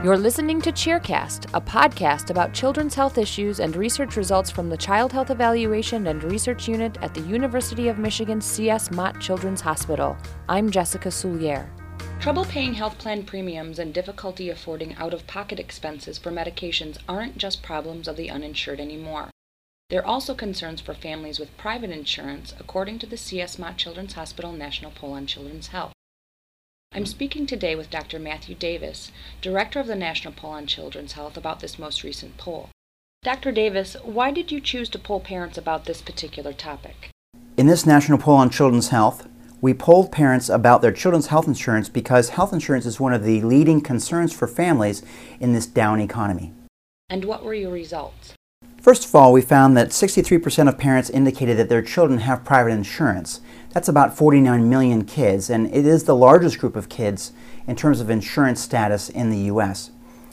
You're listening to Cheercast, a podcast about children's health issues and research results from the Child Health Evaluation and Research Unit at the University of Michigan C.S. Mott Children's Hospital. I'm Jessica Souliere. Trouble paying health plan premiums and difficulty affording out-of-pocket expenses for medications aren't just problems of the uninsured anymore. They're also concerns for families with private insurance, according to the C.S. Mott Children's Hospital National Poll on Children's Health. I'm speaking today with Dr. Matthew Davis, Director of the National Poll on Children's Health, about this most recent poll. Dr. Davis, why did you choose to poll parents about this particular topic? In this National Poll on Children's Health, we polled parents about their children's health insurance because health insurance is one of the leading concerns for families in this down economy. And what were your results? First of all, we found that 63% of parents indicated that their children have private insurance. That's about 49 million kids, and it is the largest group of kids in terms of insurance status in the U.S.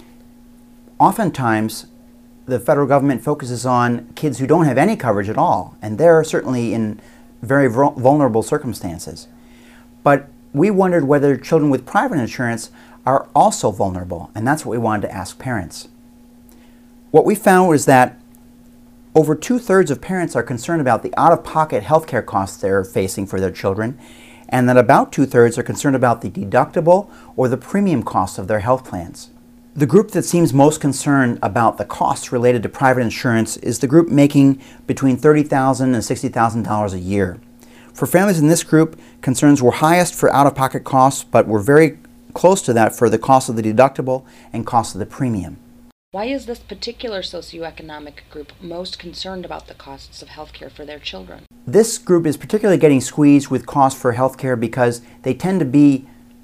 Oftentimes, the federal government focuses on kids who don't have any coverage at all, and they're certainly in very vulnerable circumstances. But we wondered whether children with private insurance are also vulnerable, and that's what we wanted to ask parents. What we found was that over 2/3 of parents are concerned about the out-of-pocket healthcare costs they're facing for their children, and that about 2/3 are concerned about the deductible or the premium costs of their health plans. The group that seems most concerned about the costs related to private insurance is the group making between $30,000 and $60,000 a year. For families in this group, concerns were highest for out-of-pocket costs, but were very close to that for the cost of the deductible and cost of the premium. Why is this particular socioeconomic group most concerned about the costs of healthcare for their children? This group is particularly getting squeezed with costs for healthcare because they tend to be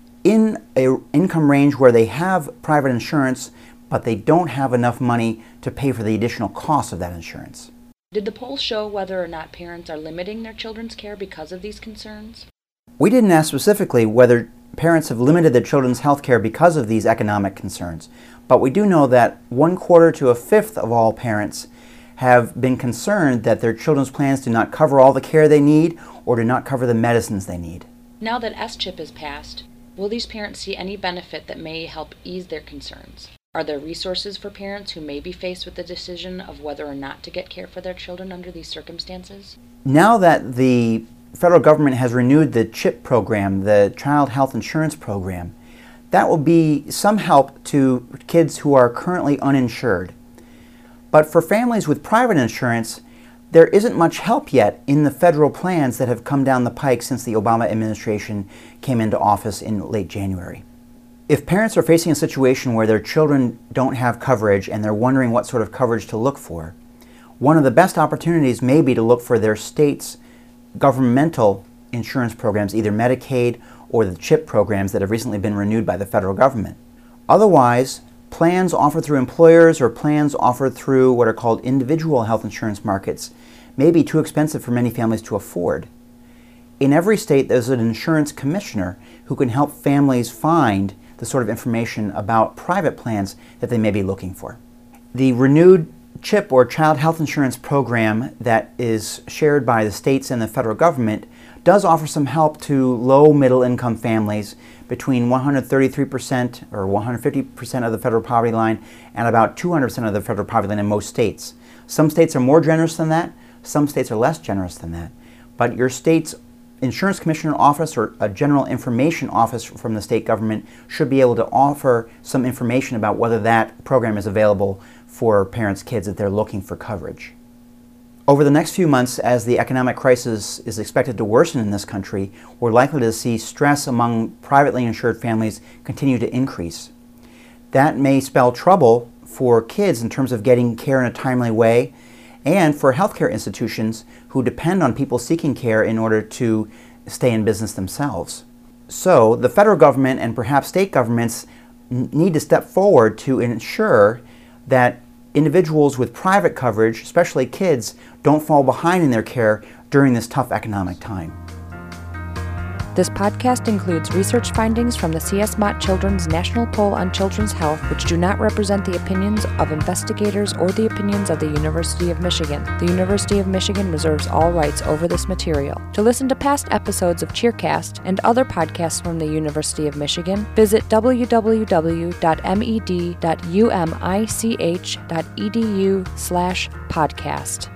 in an income range where they have private insurance, but they don't have enough money to pay for the additional cost of that insurance. Did the poll show whether or not parents are limiting their children's care because of these concerns? We didn't ask specifically whether parents have limited their children's health care because of these economic concerns, but we do know that 1/4 to 1/5 of all parents have been concerned that their children's plans do not cover all the care they need or do not cover the medicines they need. Now that S-CHIP is passed, will these parents see any benefit that may help ease their concerns? Are there resources for parents who may be faced with the decision of whether or not to get care for their children under these circumstances? Now that the federal government has renewed the CHIP program, the Child Health Insurance Program, that will be some help to kids who are currently uninsured. But for families with private insurance, there isn't much help yet in the federal plans that have come down the pike since the Obama administration came into office in late January. If parents are facing a situation where their children don't have coverage and they're wondering what sort of coverage to look for, one of the best opportunities may be to look for their state's governmental insurance programs, either Medicaid or the CHIP programs that have recently been renewed by the federal government. Otherwise, plans offered through employers or plans offered through what are called individual health insurance markets may be too expensive for many families to afford. In every state, there's an insurance commissioner who can help families find the sort of information about private plans that they may be looking for. The renewed CHIP, or Child Health Insurance Program, that is shared by the states and the federal government does offer some help to low middle income families between 133% or 150% of the federal poverty line and about 200% of the federal poverty line in most states. Some states are more generous than that, some states are less generous than that. But your state's insurance commissioner office or a general information office from the state government should be able to offer some information about whether that program is available for parents' kids if they're looking for coverage. Over the next few months, as the economic crisis is expected to worsen in this country, we're likely to see stress among privately insured families continue to increase. That may spell trouble for kids in terms of getting care in a timely way, and for healthcare institutions who depend on people seeking care in order to stay in business themselves. So the federal government and perhaps state governments need to step forward to ensure that individuals with private coverage, especially kids, don't fall behind in their care during this tough economic time. This podcast includes research findings from the C.S. Mott Children's National Poll on Children's Health, which do not represent the opinions of investigators or the opinions of the University of Michigan. The University of Michigan reserves all rights over this material. To listen to past episodes of Cheercast and other podcasts from the University of Michigan, visit www.med.umich.edu/podcast.